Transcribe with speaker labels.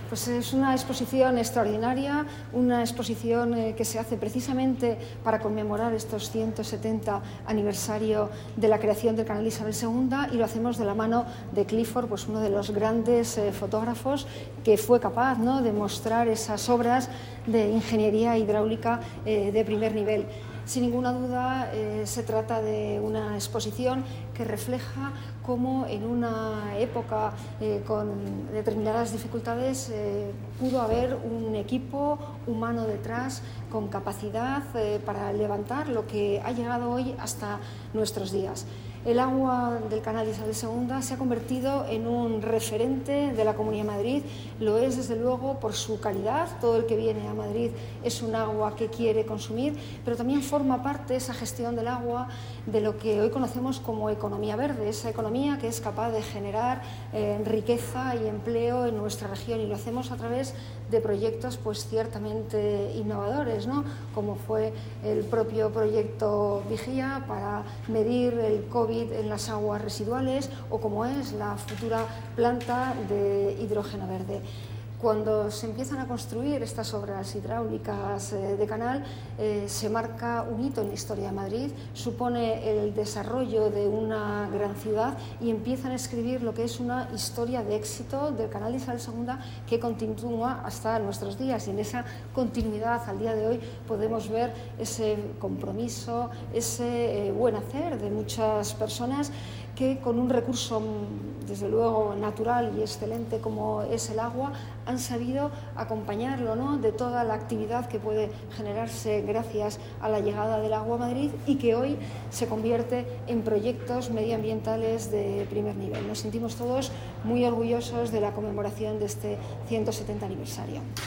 Speaker 1: Pues es una exposición extraordinaria, una exposición que se hace precisamente para conmemorar estos 170 aniversario de la creación del Canal Isabel II, y lo hacemos de la mano de Clifford, pues uno de los grandes fotógrafos que fue capaz, ¿no?, de mostrar esas obras de ingeniería hidráulica de primer nivel. Sin ninguna duda se trata de una exposición que refleja cómo en una época con determinadas dificultades pudo haber un equipo humano detrás con capacidad para levantar lo que ha llegado hoy hasta nuestros días. El agua del Canal Isabel II se ha convertido en un referente de la Comunidad de Madrid, lo es desde luego por su calidad, todo el que viene a Madrid es un agua que quiere consumir, pero también forma parte esa gestión del agua de lo que hoy conocemos como economía verde, esa economía que es capaz de generar riqueza y empleo en nuestra región, y lo hacemos a través de proyectos pues ciertamente innovadores, ¿no?, como fue el propio proyecto Vigía para medir el COVID en las aguas residuales, o como es la futura planta de hidrógeno verde. Cuando se empiezan a construir estas obras hidráulicas de canal, se marca un hito en la historia de Madrid, supone el desarrollo de una gran ciudad y empiezan a escribir lo que es una historia de éxito del Canal Isabel II que continúa hasta nuestros días, y en esa continuidad al día de hoy podemos ver ese compromiso, ese buen hacer de muchas personas que con un recurso desde luego natural y excelente como es el agua han sabido acompañarlo, ¿no?, de toda la actividad que puede generarse gracias a la llegada del agua a Madrid, y que hoy se convierte en proyectos medioambientales de primer nivel. Nos sentimos todos muy orgullosos de la conmemoración de este 170 aniversario.